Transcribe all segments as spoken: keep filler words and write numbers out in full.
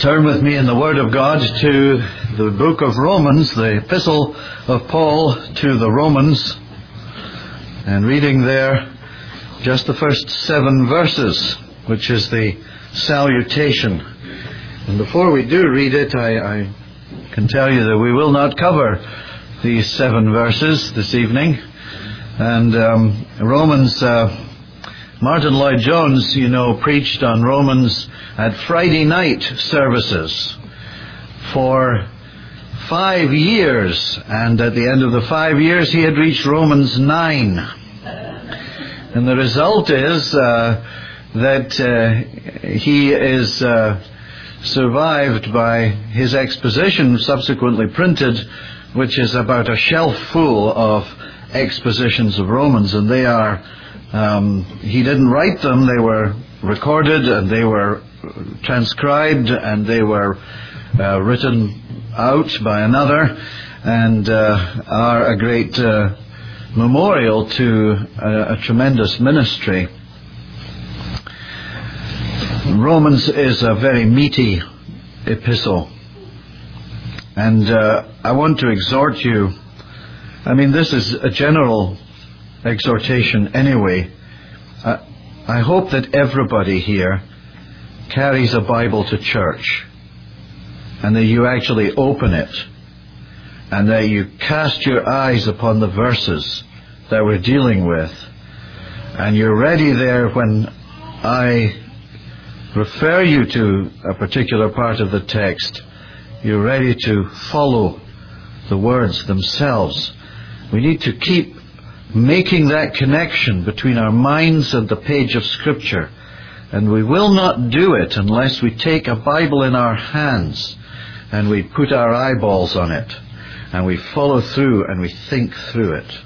Turn with me in the Word of God to the book of Romans, the epistle of Paul to the Romans, and reading there just the first seven verses, which is the salutation. And before we do read it, I, I can tell you that we will not cover these seven verses this evening. And um, Romans, uh, Martin Lloyd-Jones, you know, preached on Romans at Friday night services for five years. And at the end of the five years, he had reached Romans nine. And the result is uh, that uh, he is uh, survived by his exposition, subsequently printed, which is about a shelf full of expositions of Romans. And they are, um, he didn't write them, they were recorded and they were transcribed and they were uh, written out by another, and uh, are a great uh, memorial to a, a tremendous ministry. Romans is a very meaty epistle, and uh, I want to exhort you. I mean, this is a general exhortation anyway. Uh, I hope that everybody here carries a Bible to church, and that you actually open it, and that you cast your eyes upon the verses that we're dealing with, and you're ready there when I refer you to a particular part of the text. You're ready to follow the words themselves. We need to keep making that connection between our minds and the page of Scripture. And we will not do it unless we take a Bible in our hands and we put our eyeballs on it and we follow through and we think through it.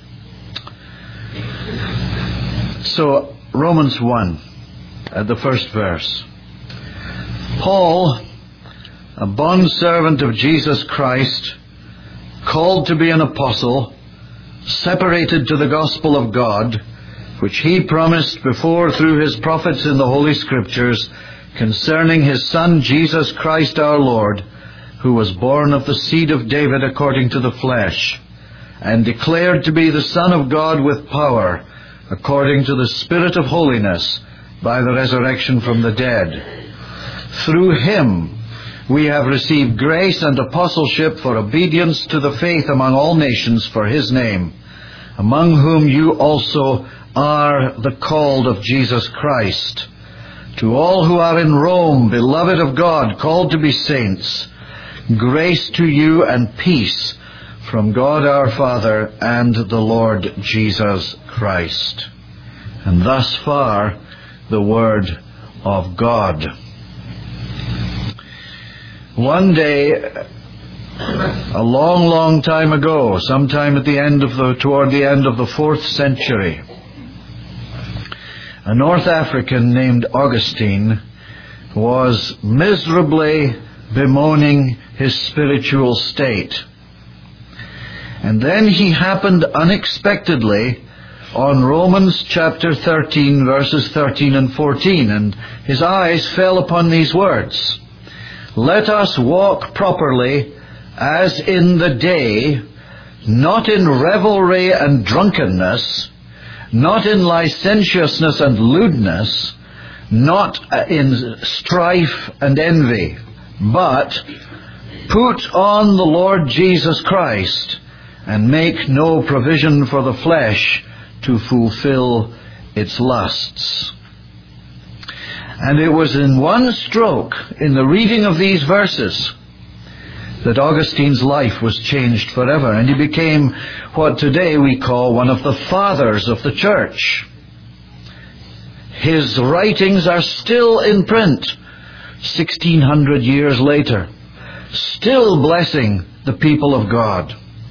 So, Romans one, at the first verse. Paul, a bondservant of Jesus Christ, called to be an apostle, separated to the gospel of God, which he promised before through his prophets in the Holy Scriptures, concerning his Son Jesus Christ our Lord, who was born of the seed of David according to the flesh, and declared to be the Son of God with power, according to the Spirit of holiness, by the resurrection from the dead. Through him we have received grace and apostleship for obedience to the faith among all nations for his name, among whom you also are the called of Jesus Christ. To all who are in Rome, beloved of God, called to be saints, grace to you and peace from God our Father and the Lord Jesus Christ. And thus far, the Word of God. One day, a long, long time ago, sometime at the end of the, toward the end of the fourth century, a North African named Augustine was miserably bemoaning his spiritual state. And then he happened unexpectedly on Romans chapter thirteen, verses thirteen and fourteen, and his eyes fell upon these words: "Let us walk properly as in the day, not in revelry and drunkenness, not in licentiousness and lewdness, not in strife and envy, but put on the Lord Jesus Christ, and make no provision for the flesh to fulfill its lusts." And it was in one stroke, in the reading of these verses, that Augustine's life was changed forever, and he became what today we call one of the fathers of the church. His writings are still in print, sixteen hundred years later, still blessing the people of God.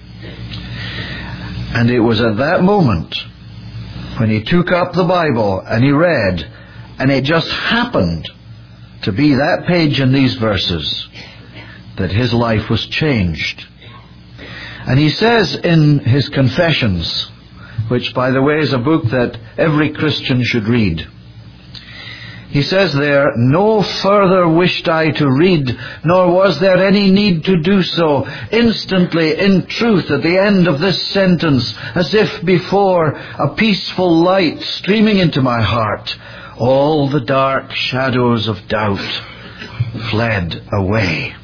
And it was at that moment, when he took up the Bible and he read, and it just happened to be that page in these verses, that his life was changed. And he says in his Confessions, which, by the way, is a book that every Christian should read, He says there, "No further wished I to read, nor was there any need to do so. Instantly, in truth, at the end of this sentence, as if before, a peaceful light streaming into my heart, all the dark shadows of doubt fled away."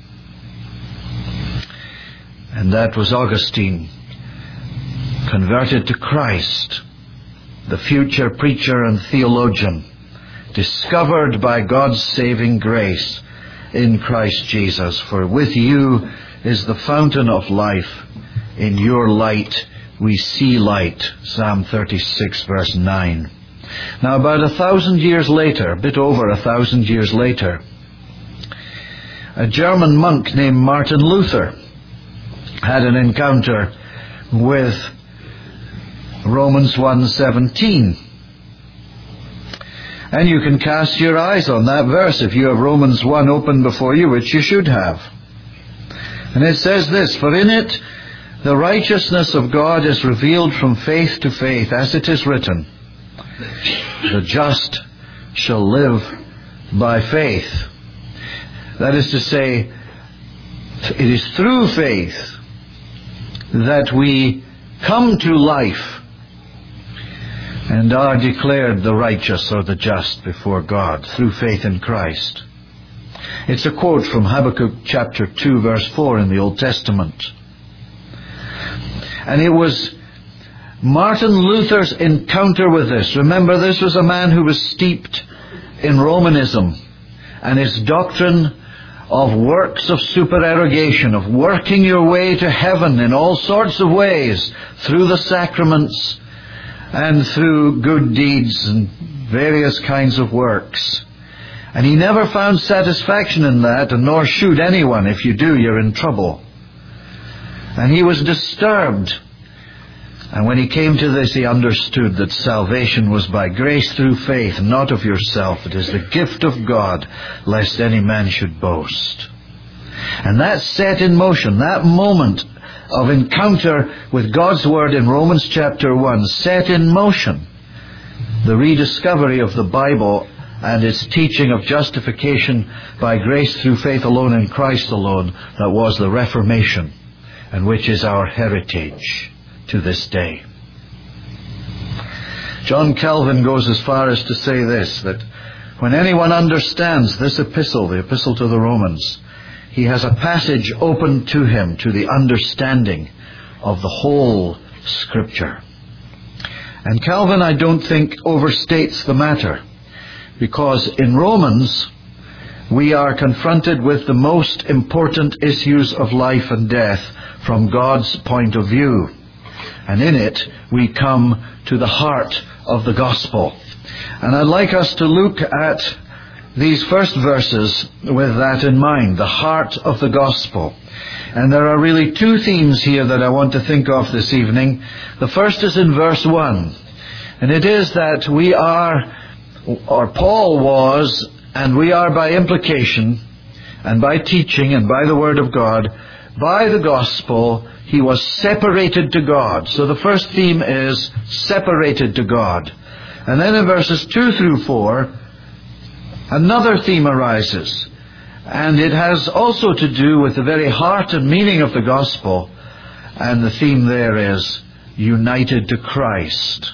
And that was Augustine, converted to Christ, the future preacher and theologian, discovered by God's saving grace in Christ Jesus. For with you is the fountain of life. In your light we see light. Psalm thirty-six, verse nine. Now about a thousand years later, a bit over a thousand years later, a German monk named Martin Luther had an encounter with Romans one seventeen. And you can cast your eyes on that verse if you have Romans one open before you, which you should have. And it says this, "For in it the righteousness of God is revealed from faith to faith, as it is written, the just shall live by faith." That is to say, it is through faith that we come to life and are declared the righteous or the just before God through faith in Christ. It's a quote from Habakkuk chapter two, verse four in the Old Testament. And it was Martin Luther's encounter with this. Remember, this was a man who was steeped in Romanism and his doctrine of works of supererogation, of working your way to heaven in all sorts of ways, through the sacraments and through good deeds and various kinds of works. And he never found satisfaction in that, and nor should anyone. If you do, you're in trouble. And he was disturbed. And when he came to this, he understood that salvation was by grace through faith, not of yourself. It is the gift of God, lest any man should boast. And that set in motion, that moment of encounter with God's Word in Romans chapter one, set in motion the rediscovery of the Bible and its teaching of justification by grace through faith alone in Christ alone, that was the Reformation, and which is our heritage to this day. John Calvin goes as far as to say this, that when anyone understands this epistle, the epistle to the Romans, he has a passage open to him to the understanding of the whole Scripture. And Calvin, I don't think, overstates the matter, because in Romans we are confronted with the most important issues of life and death from God's point of view. And in it we come to the heart of the gospel. And I'd like us to look at these first verses with that in mind, the heart of the gospel. And there are really two themes here that I want to think of this evening. The first is in verse one. And it is that we are, or Paul was, and we are by implication, and by teaching, and by the Word of God, by the gospel, he was separated to God. So the first theme is separated to God. And then in verses two through four, another theme arises. And it has also to do with the very heart and meaning of the gospel. And the theme there is united to Christ.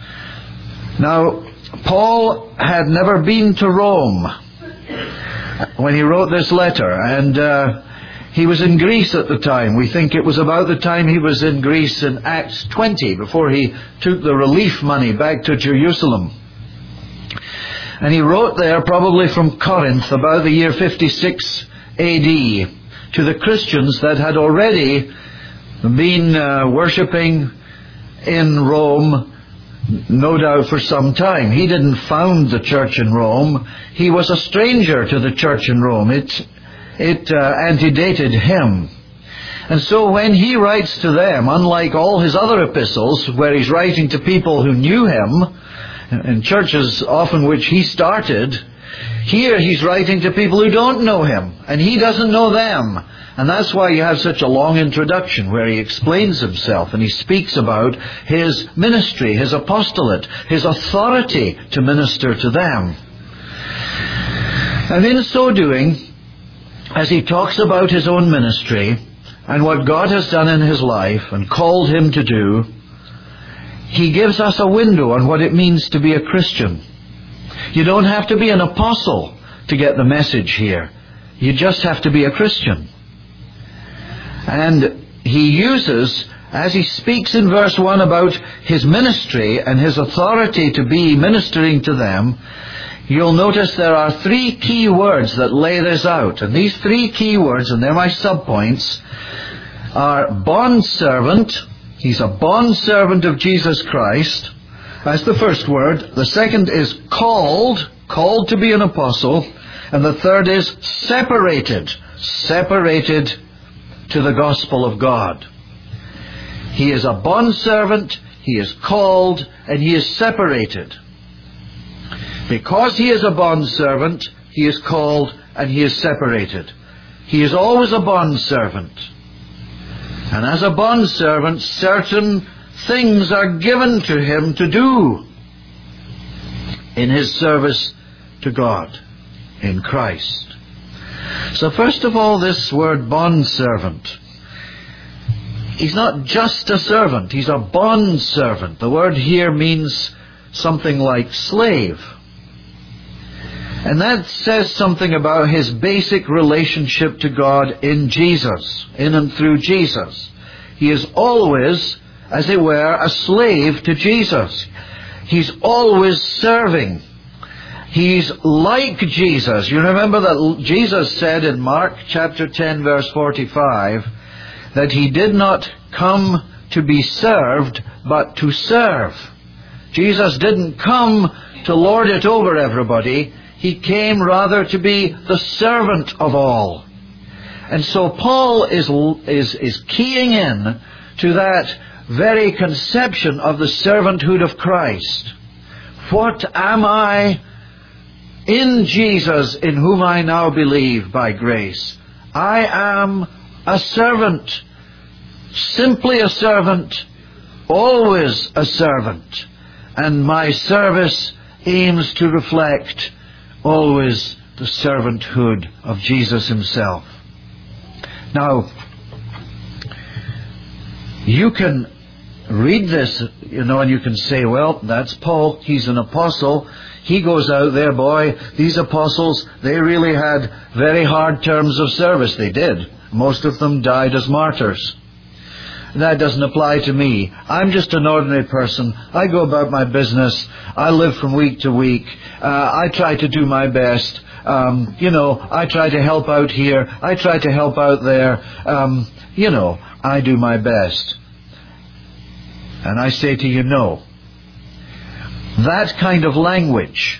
Now, Paul had never been to Rome when he wrote this letter. And uh, he was in Greece at the time. We think it was about the time he was in Greece in Acts twenty, before he took the relief money back to Jerusalem. And he wrote there, probably from Corinth, about the year fifty-six A D, to the Christians that had already been uh, worshipping in Rome, no doubt for some time. He didn't found the church in Rome. He was a stranger to the church in Rome. It, it uh, antedated him. And so when he writes to them, unlike all his other epistles, where he's writing to people who knew him, in churches often which he started, here he's writing to people who don't know him, and he doesn't know them. And that's why you have such a long introduction where he explains himself and he speaks about his ministry, his apostolate, his authority to minister to them. And in so doing, as he talks about his own ministry and what God has done in his life and called him to do, he gives us a window on what it means to be a Christian. You don't have to be an apostle to get the message here. You just have to be a Christian. And he uses, as he speaks in verse one about his ministry and his authority to be ministering to them, you'll notice there are three key words that lay this out. And these three key words, and they're my subpoints, are bondservant. He's a bondservant of Jesus Christ. That's the first word. The second is called, called to be an apostle. And the third is separated, separated to the gospel of God. He is a bondservant, he is called, and he is separated. Because he is a bondservant, he is called, and he is separated. He is always a bondservant. And as a bondservant, certain things are given to him to do in his service to God, in Christ. So first of all, this word bondservant. He's not just a servant, he's a bondservant. The word here means something like slave. And that says something about his basic relationship to God in Jesus, in and through Jesus. He is always, as it were, a slave to Jesus. He's always serving. He's like Jesus. You remember that Jesus said in Mark chapter ten verse forty-five that he did not come to be served, but to serve. Jesus didn't come to lord it over everybody. He came rather to be the servant of all. And so Paul is, is, is keying in to that very conception of the servanthood of Christ. What am I in Jesus, in whom I now believe by grace? I am a servant, simply a servant, always a servant. And my service aims to reflect always the servanthood of Jesus himself. Now, you can read this, you know, and you can say, well, that's Paul, he's an apostle. He goes out there, boy, these apostles, they really had very hard terms of service. They did. Most of them died as martyrs. That doesn't apply to me. I'm just an ordinary person. I go about my business. I live from week to week. Uh, I try to do my best. Um, you know, I try to help out here. I try to help out there. Um, you know, I do my best. And I say to you, no. That kind of language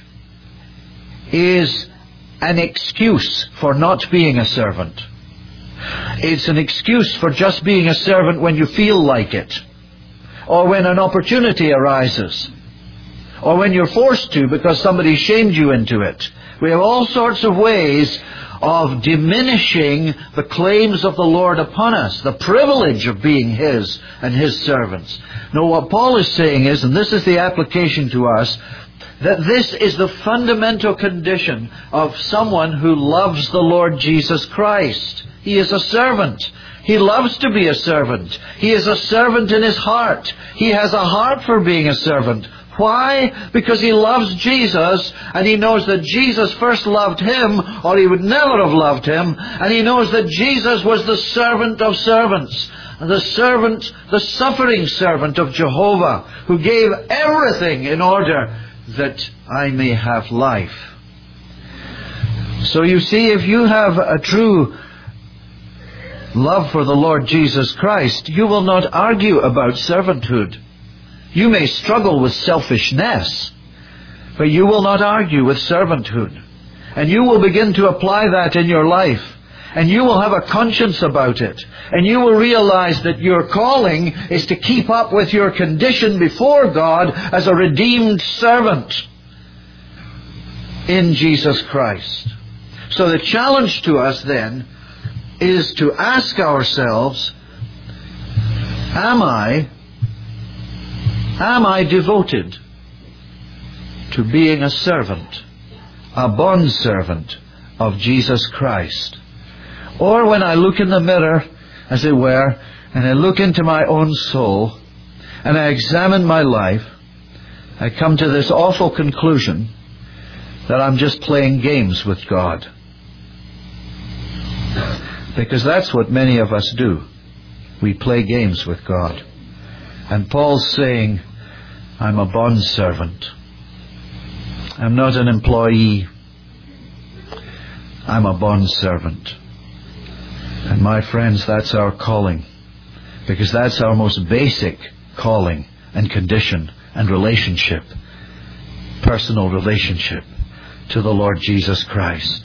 is an excuse for not being a servant. It's an excuse for just being a servant when you feel like it, or when an opportunity arises, or when you're forced to because somebody shamed you into it. We have all sorts of ways of diminishing the claims of the Lord upon us, the privilege of being His and His servants. No, what Paul is saying is, and this is the application to us, that this is the fundamental condition of someone who loves the Lord Jesus Christ. He is a servant. He loves to be a servant. He is a servant in his heart. He has a heart for being a servant. Why? Because he loves Jesus, and he knows that Jesus first loved him, or he would never have loved him, and he knows that Jesus was the servant of servants, the servant, the suffering servant of Jehovah, who gave everything in order that I may have life. So you see, if you have a true love for the Lord Jesus Christ, you will not argue about servanthood. You may struggle with selfishness, but you will not argue with servanthood. And you will begin to apply that in your life. And you will have a conscience about it. And you will realize that your calling is to keep up with your condition before God as a redeemed servant in Jesus Christ. So the challenge to us then is to ask ourselves, am I, am I devoted to being a servant, a bondservant, of Jesus Christ. Or when I look in the mirror, as it were, and I look into my own soul, and I examine my life, I come to this awful conclusion that I'm just playing games with God. Because that's what many of us do. We play games with God. And Paul's saying, I'm a bondservant. I'm not an employee. I'm a bondservant. And my friends, that's our calling. Because that's our most basic calling and condition and relationship. Personal relationship to the Lord Jesus Christ.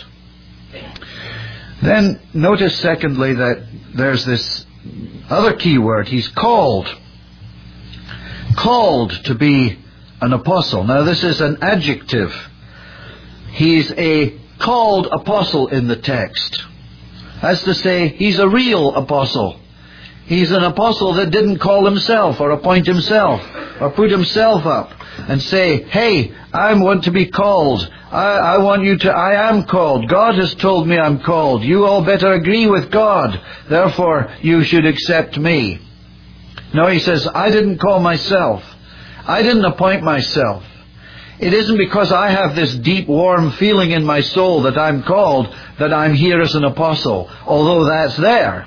Then notice secondly that there's this other key word. He's called. Called to be an apostle. Now this is an adjective. He's a called apostle in the text. That's to say, he's a real apostle. He's an apostle that didn't call himself or appoint himself or put himself up and say, hey, I want to be called. I, I want you to, I am called. God has told me I'm called. You all better agree with God. Therefore, you should accept me. No, he says, I didn't call myself. I didn't appoint myself. It isn't because I have this deep, warm feeling in my soul that I'm called that I'm here as an apostle, although that's there.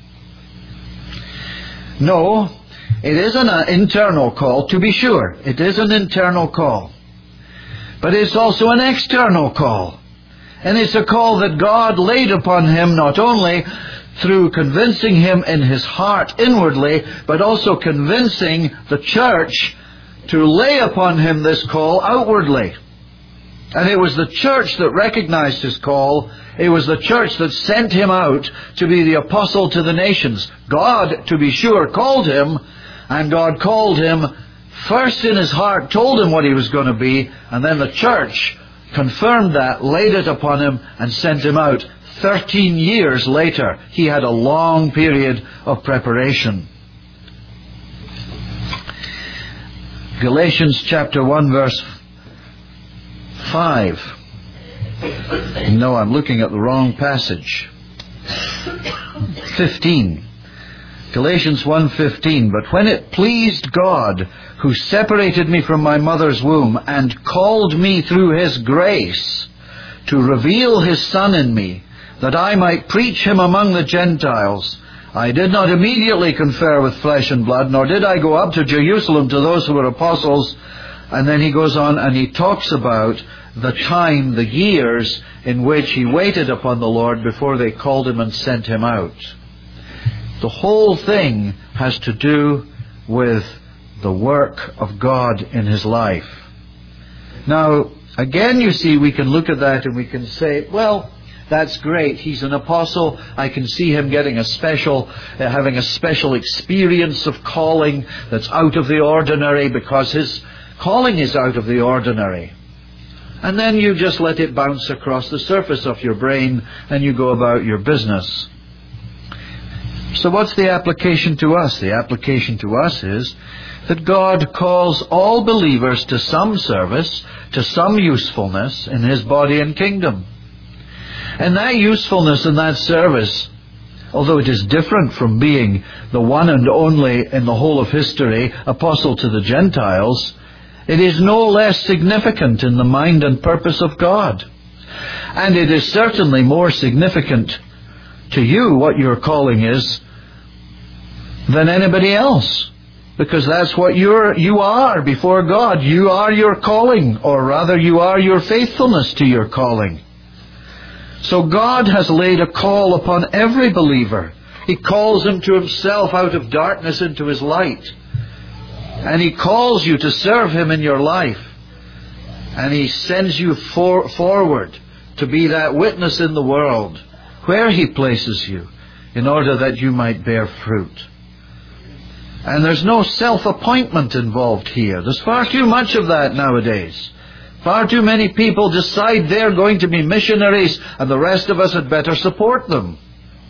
No, it is an internal call, to be sure. It is an internal call. But it's also an external call. And it's a call that God laid upon him not only through convincing him in his heart inwardly, but also convincing the church to lay upon him this call outwardly. And it was the church that recognized his call. It was the church that sent him out to be the apostle to the nations. God, to be sure, called him, and God called him first in his heart, told him what he was going to be, and then the church confirmed that, laid it upon him, and sent him out. Thirteen years later, he had a long period of preparation. Galatians chapter one verse five. No, I'm looking at the wrong passage. fifteen. Galatians one fifteen. But when it pleased God, who separated me from my mother's womb and called me through his grace to reveal his Son in me, that I might preach him among the Gentiles, I did not immediately confer with flesh and blood, nor did I go up to Jerusalem to those who were apostles. And then he goes on and he talks about the time, the years in which he waited upon the Lord before they called him and sent him out. The whole thing has to do with the work of God in his life. Now, again, you see, we can look at that and we can say, well, that's great. He's an apostle. I can see him getting a special, uh, having a special experience of calling that's out of the ordinary because his calling is out of the ordinary. And then you just let it bounce across the surface of your brain and you go about your business. So what's the application to us? The application to us is that God calls all believers to some service, to some usefulness in his body and kingdom. And that usefulness and that service, although it is different from being the one and only in the whole of history apostle to the Gentiles, it is no less significant in the mind and purpose of God. And it is certainly more significant to you what your calling is than anybody else. Because that's what you're, you are before God. You are your calling, or rather you are your faithfulness to your calling. So God has laid a call upon every believer. He calls them to himself out of darkness into his light. And he calls you to serve him in your life. And he sends you for, forward to be that witness in the world where he places you in order that you might bear fruit. And there's no self-appointment involved here. There's far too much of that nowadays. Far too many people decide they're going to be missionaries and the rest of us had better support them.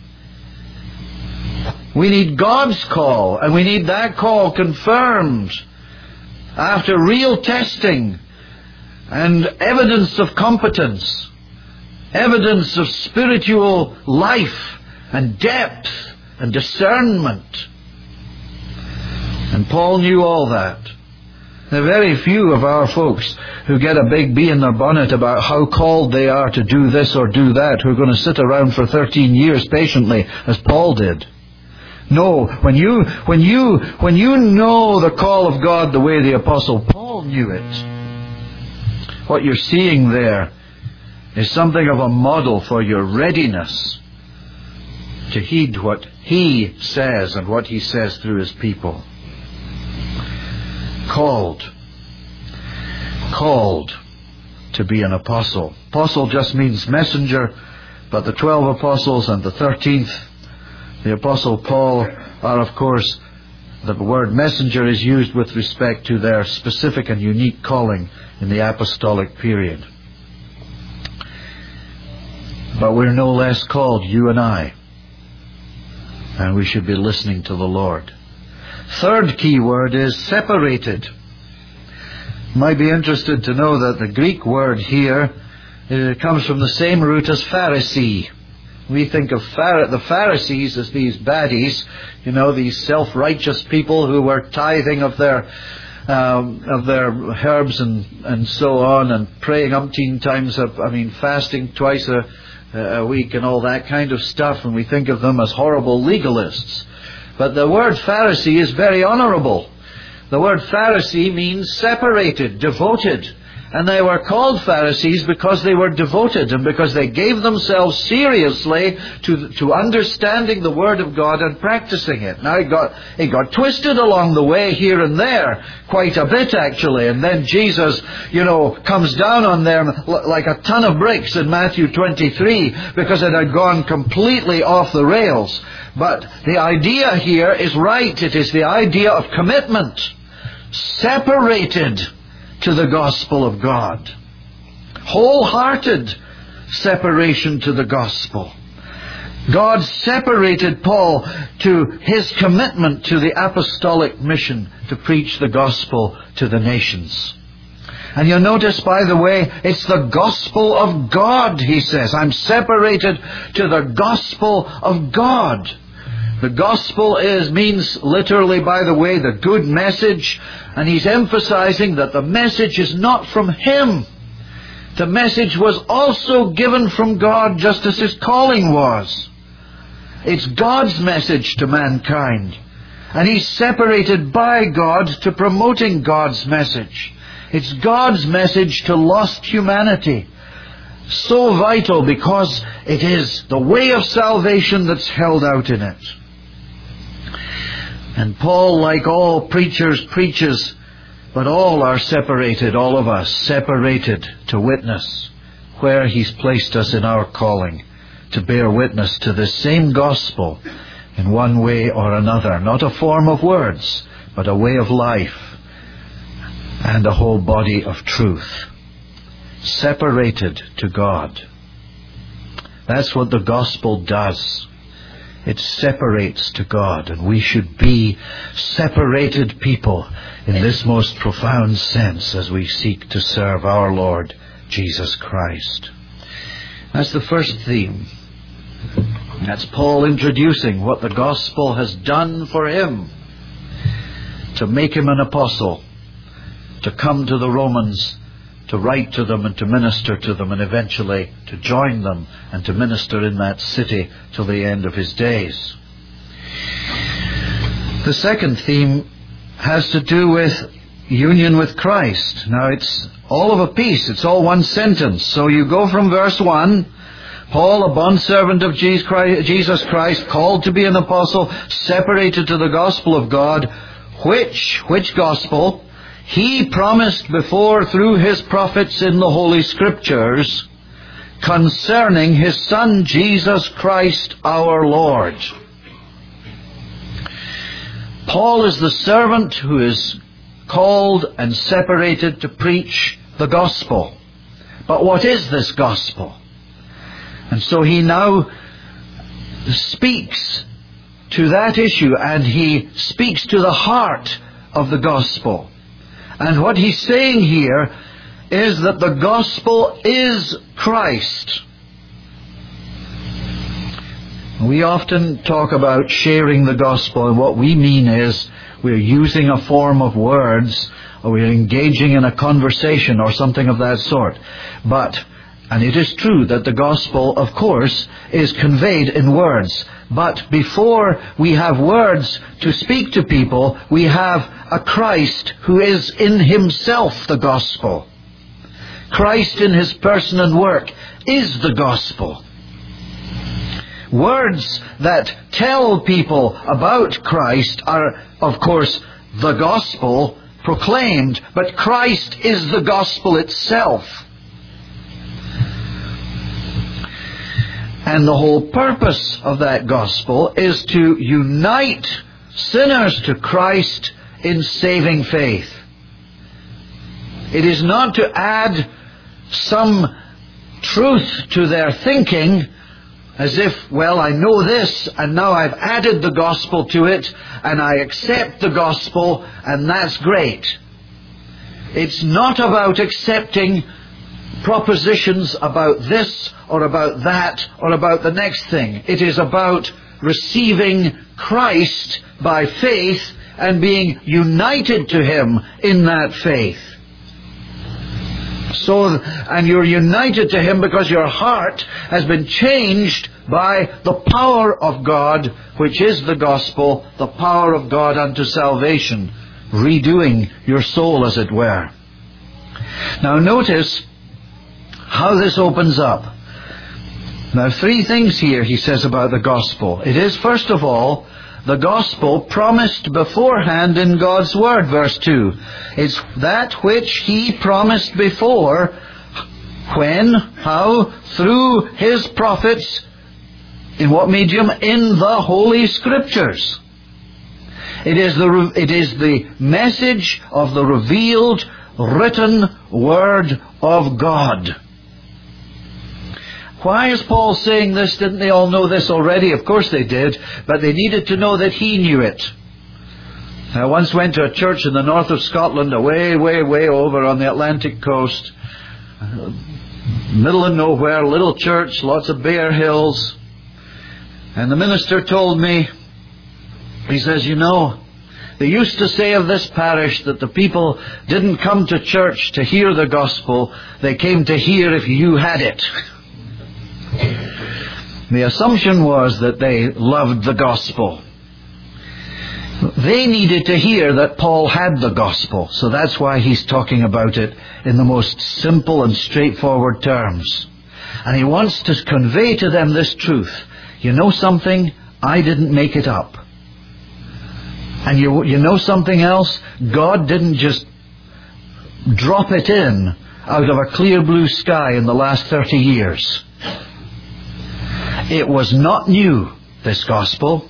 We need God's call, and we need that call confirmed after real testing and evidence of competence. evidence of spiritual life and depth and discernment. And Paul knew all that. There are very few of our folks who get a big bee in their bonnet about how called they are to do this or do that, who are going to sit around for thirteen years patiently, as Paul did. No, when you, when you, when you know the call of God the way the Apostle Paul knew it, what you're seeing there is something of a model for your readiness to heed what he says and what he says through his people. Called. Called to be an apostle. Apostle just means messenger, but the twelve apostles and the thirteenth, the Apostle Paul, are of course, the word messenger is used with respect to their specific and unique calling in the apostolic period. But we're no less called, you and I, and we should be listening to the Lord. Third key word is separated. You might be interested to know that the Greek word here it comes from the same root as Pharisee. We think of the Pharisees as these baddies, you know, these self-righteous people who were tithing of their um, of their herbs and, and so on, and praying umpteen times, of, I mean, fasting twice a, a week and all that kind of stuff, and we think of them as horrible legalists. But the word Pharisee is very honourable. The word Pharisee means separated, devoted. And they were called Pharisees because they were devoted and because they gave themselves seriously to, to understanding the Word of God and practicing it. Now it got, it got twisted along the way here and there, quite a bit actually. And then Jesus, you know, comes down on them like a ton of bricks in Matthew twenty-three because it had gone completely off the rails. But the idea here is right. It is the idea of commitment. Separated to the gospel of God. Wholehearted separation to the gospel. God separated Paul to his commitment to the apostolic mission to preach the gospel to the nations. And you'll notice, by the way, it's the gospel of God, he says. I'm separated to the gospel of God. The gospel is, means literally, by the way, the good message. And he's emphasizing that the message is not from him. The message was also given from God, just as his calling was. It's God's message to mankind. And he's separated by God to promoting God's message. It's God's message to lost humanity. So vital because it is the way of salvation that's held out in it. And Paul, like all preachers, preaches, but all are separated, all of us, separated to witness where he's placed us in our calling, to bear witness to this same gospel in one way or another. Not a form of words, but a way of life and a whole body of truth. Separated to God. That's what the gospel does. It separates to God, and we should be separated people in this most profound sense as we seek to serve our Lord Jesus Christ. That's the first theme. That's Paul introducing what the gospel has done for him to make him an apostle, to come to the Romans, to write to them and to minister to them, and eventually to join them and to minister in that city till the end of his days. The second theme has to do with union with Christ. Now it's all of a piece. It's all one sentence. So you go from verse one, Paul, a bondservant of Jesus Christ, called to be an apostle, separated to the gospel of God, which, which gospel? He promised before through his prophets in the Holy Scriptures concerning his Son Jesus Christ our Lord. Paul is the servant who is called and separated to preach the gospel. But what is this gospel? And so he now speaks to that issue, and he speaks to the heart of the gospel. And what he's saying here is that the gospel is Christ. We often talk about sharing the gospel, and what we mean is we're using a form of words, or we're engaging in a conversation or something of that sort. But, and it is true that the gospel, of course, is conveyed in words. But before we have words to speak to people, we have a Christ who is in himself the gospel. Christ in his person and work is the gospel. Words that tell people about Christ are, of course, the gospel proclaimed, but Christ is the gospel itself. And the whole purpose of that gospel is to unite sinners to Christ in saving faith. It is not to add some truth to their thinking, as if, well, I know this, and now I've added the gospel to it, and I accept the gospel, and that's great. It's not about accepting propositions about this, or about that, or about the next thing. It is about receiving Christ by faith, and being united to him in that faith. So, and you're united to him because your heart has been changed by the power of God, which is the gospel, the power of God unto salvation, redoing your soul, as it were. Now notice how this opens up. Now, three things here he says about the gospel. It is, first of all, the gospel promised beforehand in God's Word, verse two. It's that which he promised before. When? How? Through his prophets. In what medium? In the Holy Scriptures. It is the, it is the message of the revealed, written Word of God. Why is Paul saying this? Didn't they all know this already? Of course they did, but they needed to know that he knew it. I once went to a church in the north of Scotland, away, way, way over on the Atlantic coast. Middle of nowhere, little church, lots of bare hills. And the minister told me, he says, you know, they used to say of this parish that the people didn't come to church to hear the gospel, they came to hear if you had it. The assumption was that they loved the gospel. They needed to hear that Paul had the gospel, so that's why he's talking about it in the most simple and straightforward terms. And he wants to convey to them this truth. You know something? I didn't make it up. And you, you know something else? God didn't just drop it in out of a clear blue sky in the last thirty years. It was not new, this gospel.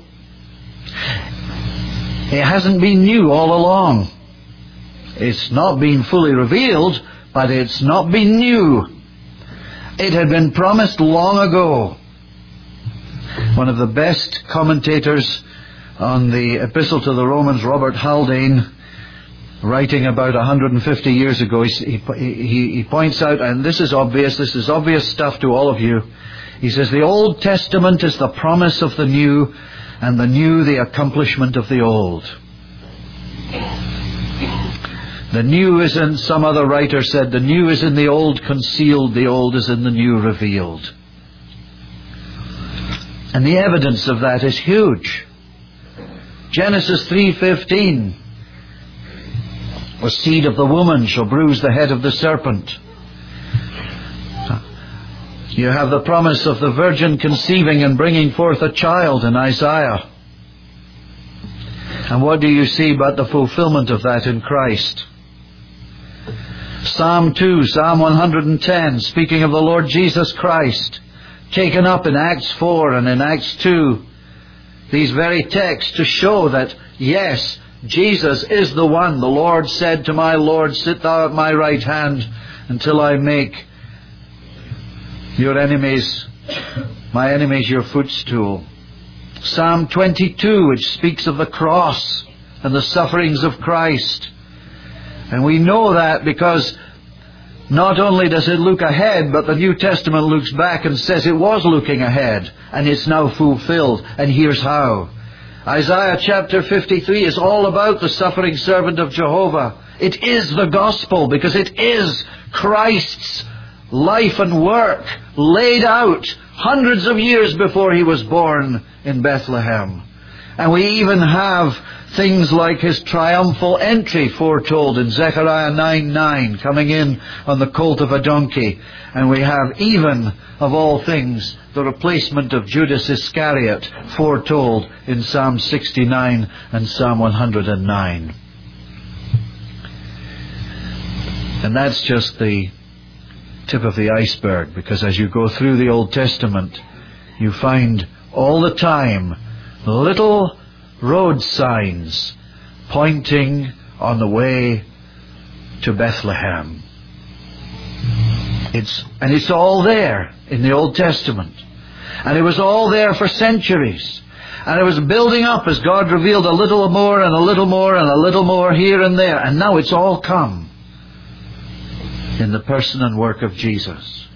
It hasn't been new all along. It's not been fully revealed, but it's not been new. It had been promised long ago. One of the best commentators on the Epistle to the Romans, Robert Haldane, writing about one hundred fifty years ago, he, he, he points out, and this is obvious, this is obvious stuff to all of you. He says, the Old Testament is the promise of the new, and the new the accomplishment of the old. The new is in, some other writer said, the new is in the old concealed, the old is in the new revealed. And the evidence of that is huge. Genesis three fifteen, the seed of the woman shall bruise the head of the serpent. You have the promise of the virgin conceiving and bringing forth a child in Isaiah. And what do you see but the fulfillment of that in Christ? Psalm two, Psalm one hundred ten, speaking of the Lord Jesus Christ, taken up in Acts four and in Acts two, these very texts to show that, yes, Jesus is the one. The Lord said to my Lord, sit thou at my right hand until I make your enemies, my enemies your footstool. Psalm twenty-two, which speaks of the cross and the sufferings of Christ. And we know that because not only does it look ahead, but the New Testament looks back and says it was looking ahead, and it's now fulfilled, and here's how. Isaiah chapter fifty-three is all about the suffering servant of Jehovah. It is the gospel, because it is Christ's life and work laid out hundreds of years before he was born in Bethlehem. And we even have things like his triumphal entry foretold in Zechariah nine nine, coming in on the colt of a donkey. And we have even, of all things, the replacement of Judas Iscariot foretold in Psalm sixty-nine and Psalm one hundred nine. And that's just the tip of the iceberg, because as you go through the Old Testament, you find all the time little road signs pointing on the way to Bethlehem. It's, and it's all there in the Old Testament. And it was all there for centuries. And it was building up as God revealed a little more and a little more and a little more here and there. And now it's all come in the person and work of Jesus.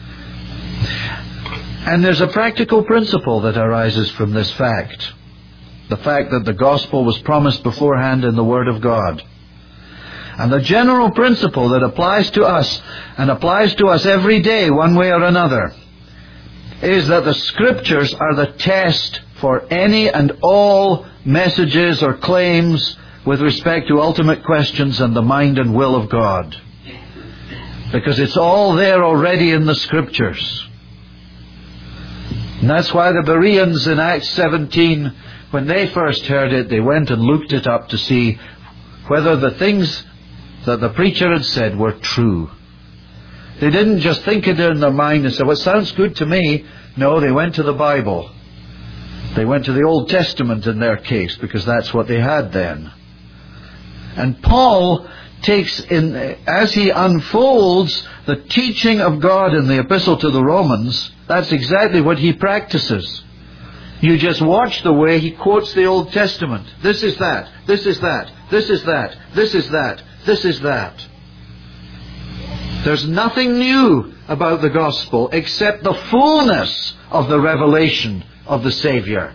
And there's a practical principle that arises from this fact. The fact that the gospel was promised beforehand in the Word of God. And the general principle that applies to us, and applies to us every day one way or another, is that the Scriptures are the test for any and all messages or claims with respect to ultimate questions and the mind and will of God. Because it's all there already in the Scriptures. And that's why the Bereans in Acts seventeen, when they first heard it, they went and looked it up to see whether the things that the preacher had said were true. They didn't just think it in their mind and say, well, it sounds good to me. No, they went to the Bible. They went to the Old Testament in their case, because that's what they had then. And Paul takes in, as he unfolds the teaching of God in the Epistle to the Romans, that's exactly what he practices. You just watch the way he quotes the Old Testament. This is that, this is that, this is that, this is that, this is that. There's nothing new about the gospel except the fullness of the revelation of the Savior.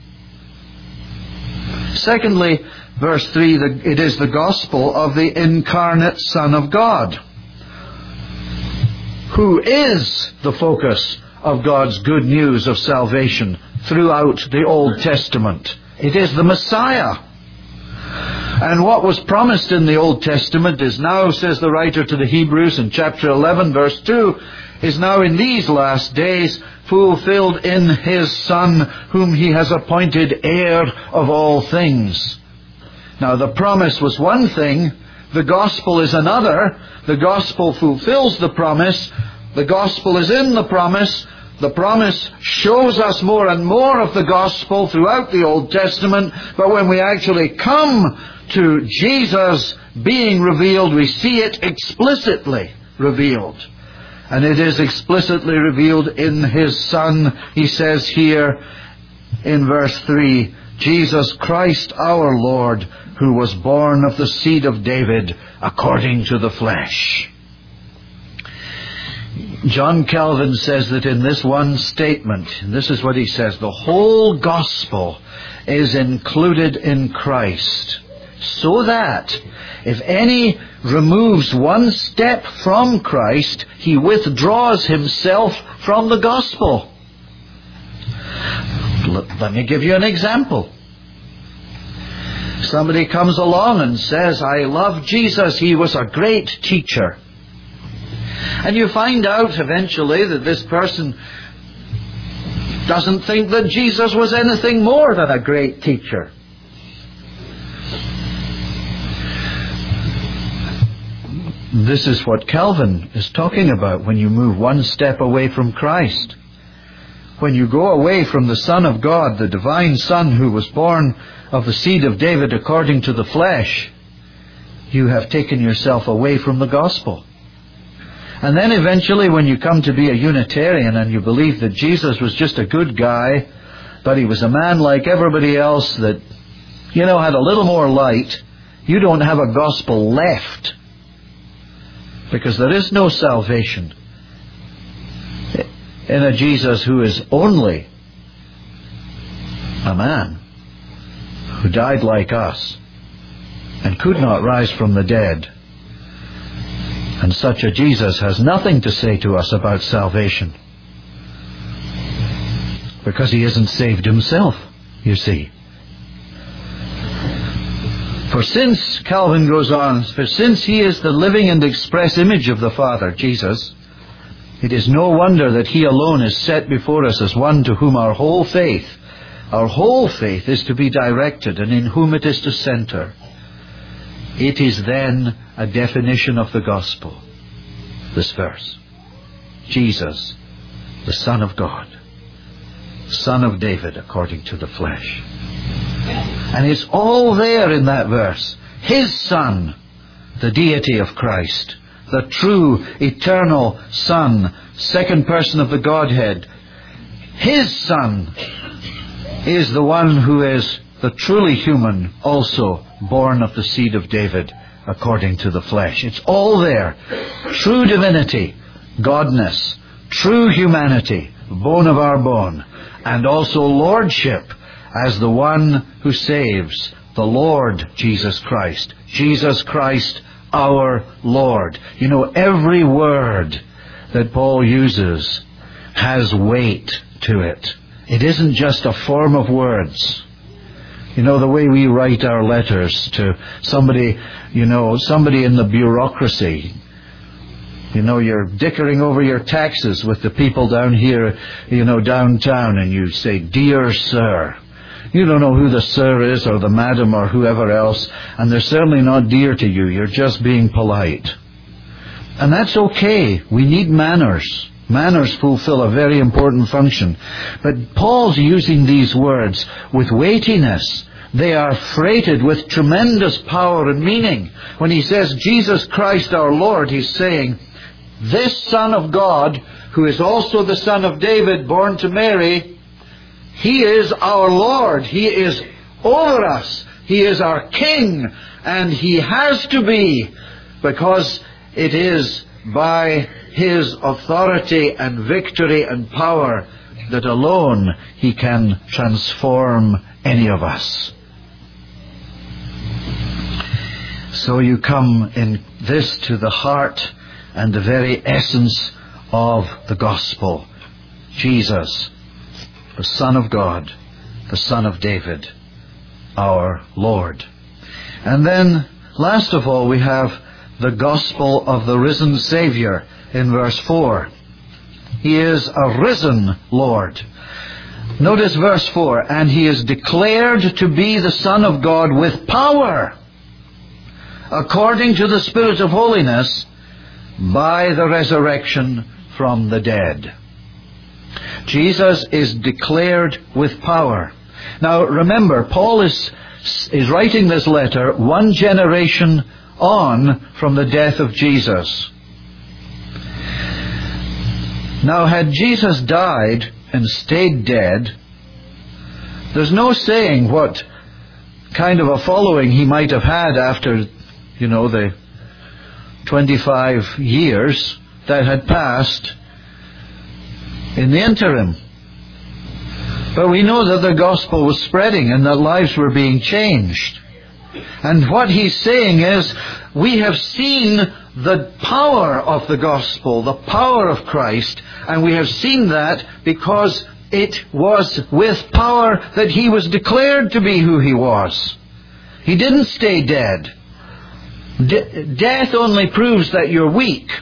Secondly, verse three, it is the gospel of the incarnate Son of God, who is the focus of God's good news of salvation throughout the Old Testament. It is the Messiah. And what was promised in the Old Testament is now, says the writer to the Hebrews in chapter eleven, verse two, is now in these last days fulfilled in His Son, whom He has appointed heir of all things. Now the promise was one thing, the gospel is another. The gospel fulfills the promise. The gospel is in the promise. The promise shows us more and more of the gospel throughout the Old Testament, but when we actually come to Jesus being revealed, we see it explicitly revealed. And it is explicitly revealed in His Son. He says here in verse three, Jesus Christ our Lord, who was born of the seed of David according to the flesh. John Calvin says that in this one statement, and this is what he says, the whole gospel is included in Christ, so that if any removes one step from Christ, he withdraws himself from the gospel. Let me give you an example. Somebody comes along and says, I love Jesus, He was a great teacher. And you find out eventually that this person doesn't think that Jesus was anything more than a great teacher. This is what Calvin is talking about when you move one step away from Christ. When you go away from the Son of God, the divine Son who was born of the seed of David according to the flesh, you have taken yourself away from the gospel. And then eventually when you come to be a Unitarian and you believe that Jesus was just a good guy, but He was a man like everybody else that, you know, had a little more light, you don't have a gospel left. Because there is no salvation in a Jesus who is only a man who died like us and could not rise from the dead. And such a Jesus has nothing to say to us about salvation, because he isn't saved himself, you see. For since, Calvin goes on, for since he is the living and express image of the Father, Jesus, it is no wonder that he alone is set before us as one to whom our whole faith, our whole faith is to be directed, and in whom it is to center. It is then a definition of the gospel, this verse. Jesus, the Son of God, Son of David according to the flesh. And it's all there in that verse. His Son, the deity of Christ, the true, eternal Son, second person of the Godhead. His Son is the one who is the truly human, also born of the seed of David according to the flesh. It's all there. True divinity, godness, true humanity, bone of our bone, and also lordship as the one who saves, the Lord Jesus Christ. Jesus Christ, our Lord. You know, every word that Paul uses has weight to it. It isn't just a form of words. You know, the way we write our letters to somebody, you know, somebody in the bureaucracy. You know, you're dickering over your taxes with the people down here, you know, downtown, and you say, "Dear Sir." You don't know who the sir is or the madam or whoever else, and they're certainly not dear to you. You're just being polite. And that's okay. We need manners. Manners fulfill a very important function. But Paul's using these words with weightiness. They are freighted with tremendous power and meaning. When he says, Jesus Christ our Lord, he's saying, this Son of God, who is also the Son of David, born to Mary, he is our Lord. He is over us. He is our King. And he has to be, because it is by his authority and victory and power that alone he can transform any of us. So you come in this to the heart and the very essence of the gospel. Jesus, the Son of God, the Son of David, our Lord. And then, last of all, we have the gospel of the risen Savior in verse four. He is a risen Lord. Notice verse four, and he is declared to be the Son of God with power, according to the Spirit of holiness, by the resurrection from the dead. Jesus is declared with power. Now remember, Paul is, is writing this letter one generation on from the death of Jesus. Now, had Jesus died and stayed dead, there's no saying what kind of a following he might have had after, you know, the twenty-five years that had passed in the interim. But we know that the gospel was spreading and that lives were being changed. And what he's saying is, we have seen the power of the gospel, the power of Christ, and we have seen that because it was with power that he was declared to be who he was. He didn't stay dead. De- death only proves that you're weak,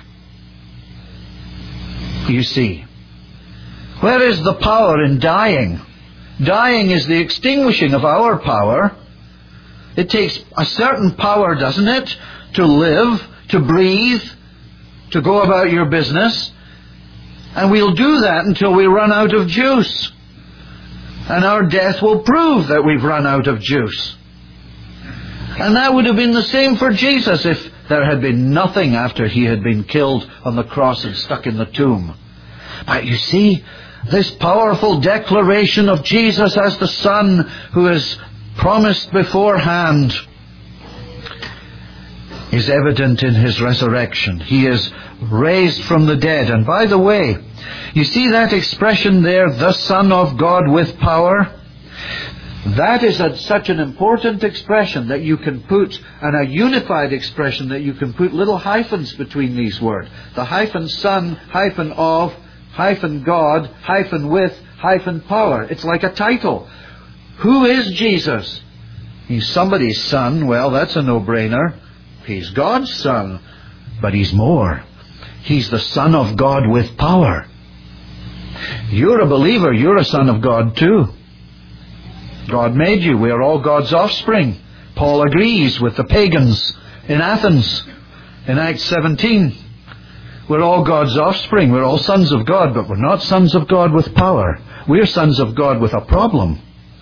you see. Where is the power in dying? Dying is the extinguishing of our power. It takes a certain power, doesn't it, to live, to breathe, to go about your business. And we'll do that until we run out of juice. And our death will prove that we've run out of juice. And that would have been the same for Jesus if there had been nothing after he had been killed on the cross and stuck in the tomb. But you see, this powerful declaration of Jesus as the Son who is promised beforehand is evident in His resurrection. He is raised from the dead. And by the way, you see that expression there, the Son of God with power? That is a, such an important expression that you can put, and a unified expression that you can put little hyphens between these words. The hyphen Son, hyphen of, hyphen God, hyphen with, hyphen power. It's like a title. Who is Jesus? He's somebody's son. Well, that's a no-brainer. He's God's Son. But He's more. He's the Son of God with power. You're a believer. You're a son of God too. God made you. We are all God's offspring. Paul agrees with the pagans in Athens in Acts seventeen. We're all God's offspring. We're all sons of God, but we're not sons of God with power. We're sons of God with a problem.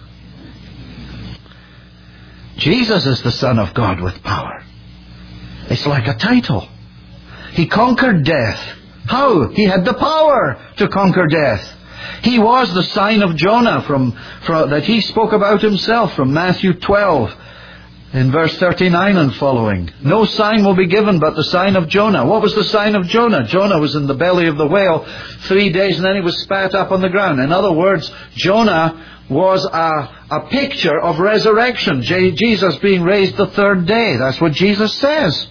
Jesus is the Son of God with power. It's like a title. He conquered death. How? He had the power to conquer death. He was the sign of Jonah from, from that He spoke about Himself from Matthew twelve in verse thirty-nine and following. No sign will be given but the sign of Jonah. What was the sign of Jonah? Jonah was in the belly of the whale three days and then he was spat up on the ground. In other words, Jonah was a, a picture of resurrection. J- Jesus being raised the third day. That's what Jesus says.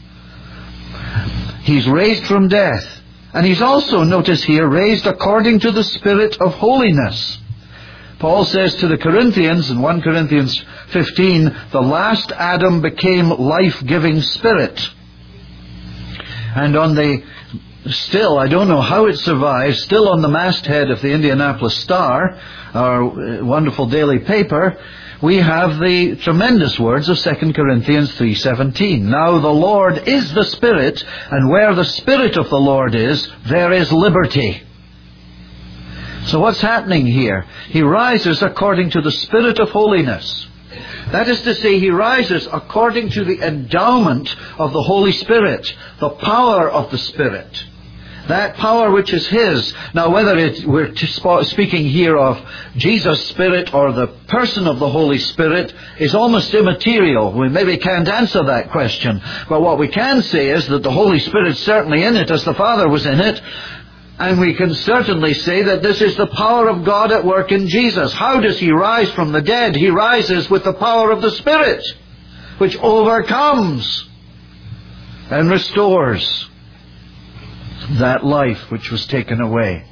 He's raised from death. And He's also, notice here, raised according to the Spirit of holiness. Paul says to the Corinthians in First Corinthians fifteen, the last Adam became life-giving spirit. And on the, still, I don't know how it survives, still on the masthead of the Indianapolis Star, our wonderful daily paper, we have the tremendous words of Second Corinthians three seventeen. Now the Lord is the Spirit, and where the Spirit of the Lord is, there is liberty. So what's happening here? He rises according to the Spirit of holiness. That is to say, He rises according to the endowment of the Holy Spirit, the power of the Spirit. That power which is His. Now, whether it, we're speaking here of Jesus' Spirit or the person of the Holy Spirit is almost immaterial. We maybe can't answer that question. But what we can say is that the Holy Spirit's certainly in it as the Father was in it. And we can certainly say that this is the power of God at work in Jesus. How does He rise from the dead? He rises with the power of the Spirit, which overcomes and restores that life which was taken away.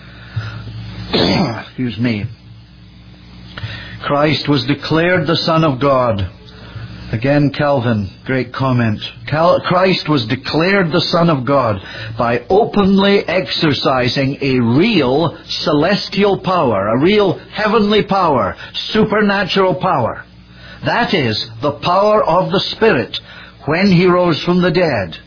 Excuse me. Christ was declared the Son of God. Again, Calvin, great comment. Cal- Christ was declared the Son of God by openly exercising a real celestial power, a real heavenly power, supernatural power. That is, the power of the Spirit when He rose from the dead.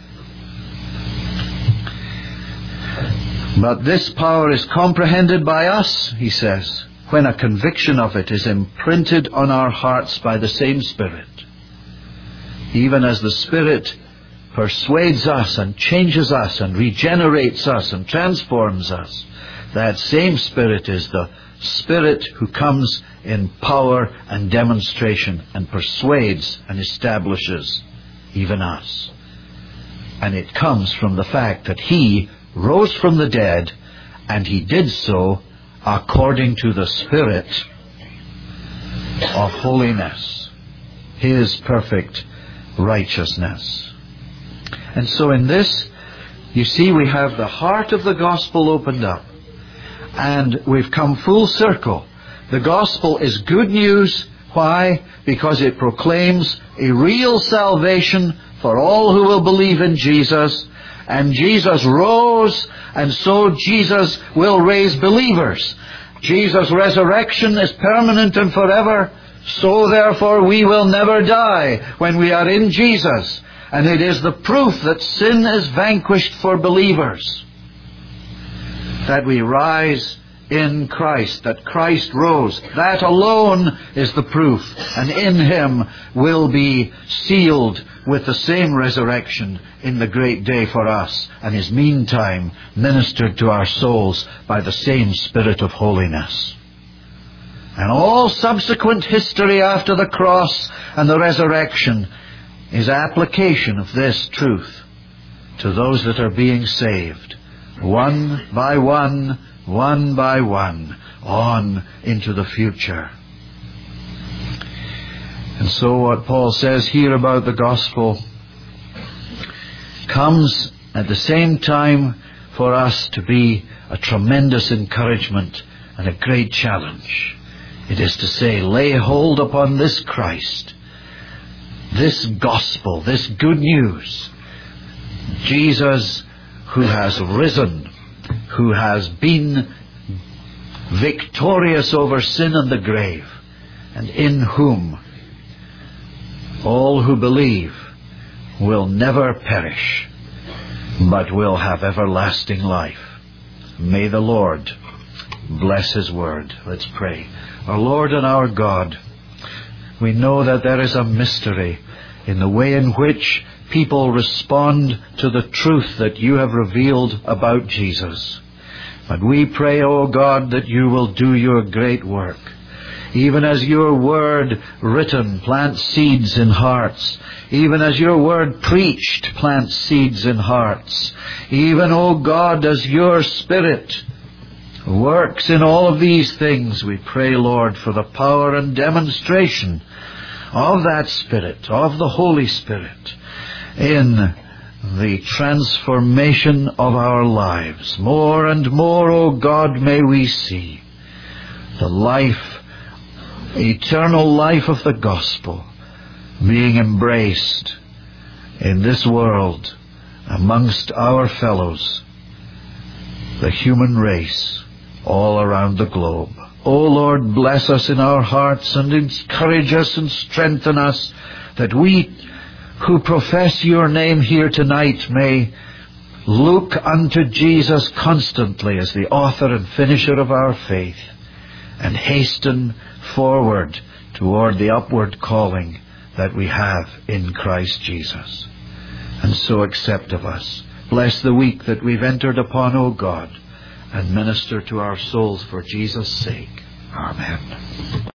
But this power is comprehended by us, he says, when a conviction of it is imprinted on our hearts by the same Spirit. Even as the Spirit persuades us and changes us and regenerates us and transforms us, that same Spirit is the Spirit who comes in power and demonstration and persuades and establishes even us. And it comes from the fact that He rose from the dead, and He did so according to the Spirit of holiness, His perfect righteousness. And so in this, you see, we have the heart of the gospel opened up, and we've come full circle. The gospel is good news. Why? Because it proclaims a real salvation for all who will believe in Jesus. And Jesus rose, and so Jesus will raise believers. Jesus' resurrection is permanent and forever. So therefore we will never die when we are in Jesus. And it is the proof that sin is vanquished for believers, that we rise in Christ, that Christ rose. That alone is the proof. And in Him will be sealed with the same resurrection in the great day for us, and is meantime ministered to our souls by the same Spirit of holiness. And all subsequent history after the cross and the resurrection is application of this truth to those that are being saved, one by one, one by one, on into the future. And so what Paul says here about the gospel comes at the same time for us to be a tremendous encouragement and a great challenge. It is to say, lay hold upon this Christ, this gospel, this good news. Jesus, who has risen, who has been victorious over sin and the grave, and in whom all who believe will never perish, but will have everlasting life. May the Lord bless His word. Let's pray. Our Lord and our God, we know that there is a mystery in the way in which people respond to the truth that you have revealed about Jesus. But we pray, O God, that you will do your great work. Even as your word written plants seeds in hearts, even as your word preached plants seeds in hearts, even, O God, as your Spirit works in all of these things, we pray, Lord, for the power and demonstration of that Spirit, of the Holy Spirit, in the transformation of our lives. More and more, O God, may we see the life, eternal life of the gospel being embraced in this world amongst our fellows, the human race, all around the globe. O Lord, bless us in our hearts and encourage us and strengthen us, that we who profess your name here tonight may look unto Jesus constantly as the author and finisher of our faith, and hasten forward toward the upward calling that we have in Christ Jesus. And so accept of us. Bless the week that we've entered upon, O God, and minister to our souls for Jesus' sake. Amen.